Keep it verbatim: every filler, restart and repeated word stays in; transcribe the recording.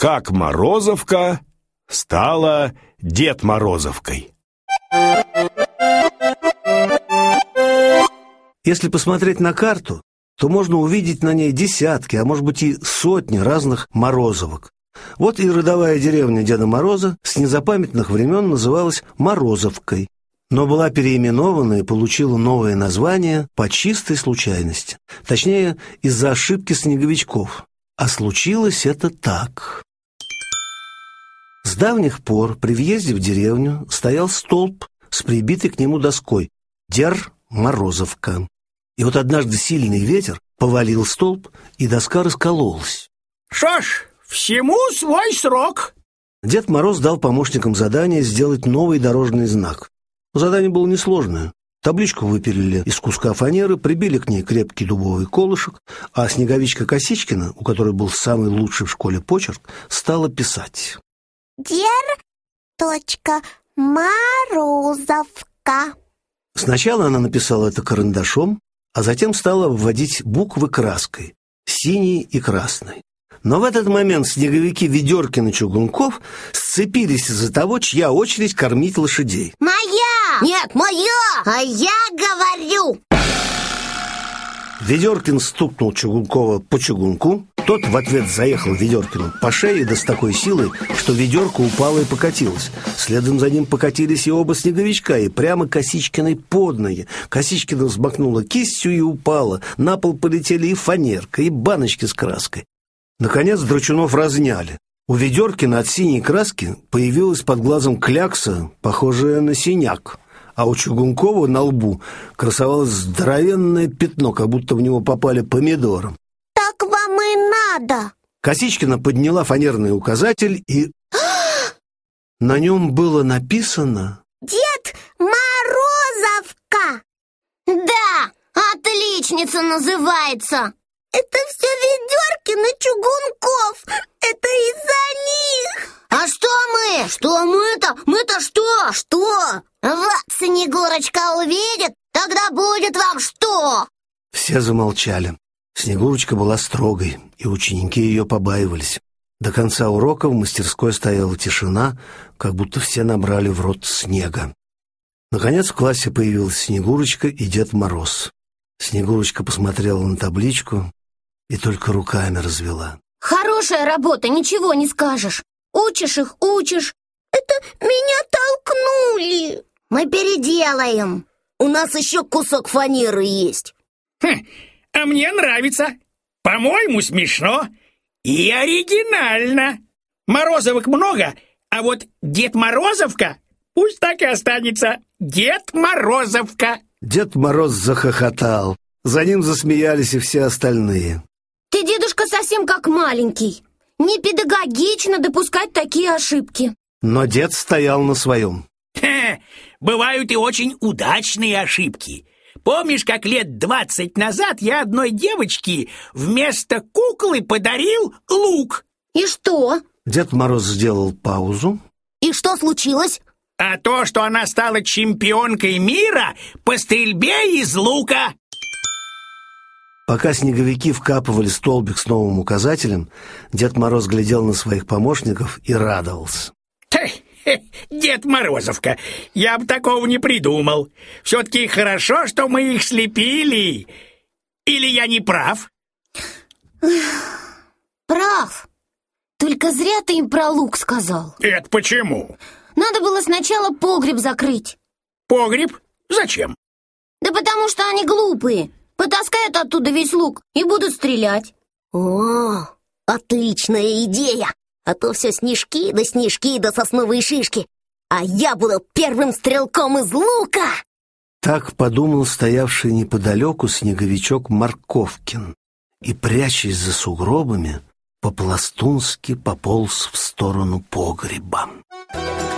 как Морозовка стала Дед Морозовкой. Если посмотреть на карту, то можно увидеть на ней десятки, а может быть и сотни разных Морозовок. Вот и родовая деревня Деда Мороза с незапамятных времен называлась Морозовкой, но была переименована и получила новое название по чистой случайности. Точнее, из-за ошибки снеговичков. А случилось это так. С давних пор при въезде в деревню стоял столб с прибитой к нему доской «Дер Морозовка». И вот однажды сильный ветер повалил столб, и доска раскололась. Что ж, всему свой срок. Дед Мороз дал помощникам задание сделать новый дорожный знак. Задание было несложное. Табличку выпилили из куска фанеры, прибили к ней крепкий дубовый колышек, а снеговичка Косичкина, у которой был самый лучший в школе почерк, стала писать. Дер. Морозовка. Сначала она написала это карандашом, а затем стала вводить буквы краской, синей и красной. Но в этот момент снеговики Ведеркин и Чугунков сцепились из-за того, чья очередь кормить лошадей. Моя! Нет, моя! А я говорю! Ведеркин стукнул Чугункова по чугунку, тот в ответ заехал Ведеркину по шее, да с такой силой, что ведерко упало и покатилось. Следом за ним покатились и оба снеговичка, и прямо Косичкиной под ноги. Косичкина взмахнула кистью и упала. На пол полетели и фанерка, и баночки с краской. Наконец Драчунов разняли. У Ведеркина от синей краски появилась под глазом клякса, похожая на синяк, а у Чугункова на лбу красовалось здоровенное пятно, как будто в него попали помидором. Так вам и надо. Косичкина подняла фанерный указатель, и на нем было написано Дед Морозовка. Да, отличница называется. Это все Ведеркин и Чугунков. Это из-за них. А что мы? Что мы-то? Мы-то что? Что? Вот Снегурочка увидит, тогда будет вам что? Все замолчали. Снегурочка была строгой, и ученики ее побаивались. До конца урока в мастерской стояла тишина, как будто все набрали в рот снега. Наконец в классе появилась Снегурочка и Дед Мороз. Снегурочка посмотрела на табличку и только руками развела. Хорошая работа, ничего не скажешь. Учишь их, учишь. Это меня толкнули. Мы переделаем. У нас еще кусок фанеры есть. Хм, а мне нравится. По-моему, смешно и оригинально. Морозовок много, а вот Дед Морозовка пусть так и останется. Дед Морозовка. Дед Мороз захохотал. За ним засмеялись и все остальные. Ты, дедушка, совсем как маленький. Не педагогично допускать такие ошибки. Но дед стоял на своем. Хе, бывают и очень удачные ошибки. Помнишь, как лет двадцать назад я одной девочке вместо куклы подарил лук? И что? Дед Мороз сделал паузу. И что случилось? А то, что она стала чемпионкой мира по стрельбе из лука. Пока снеговики вкапывали столбик с новым указателем, Дед Мороз глядел на своих помощников и радовался. Дед Морозовка, я бы такого не придумал. Все-таки хорошо, что мы их слепили. Или я не прав? Прав. Только зря ты им про лук сказал. Это почему? Надо было сначала погреб закрыть. Погреб? Зачем? Да потому что они глупые. Потаскают оттуда весь лук и будут стрелять. О, отличная идея! А то все снежки да снежки да сосновые шишки. А я буду первым стрелком из лука! Так подумал стоявший неподалеку снеговичок Морковкин и, прячась за сугробами, по-пластунски пополз в сторону погреба.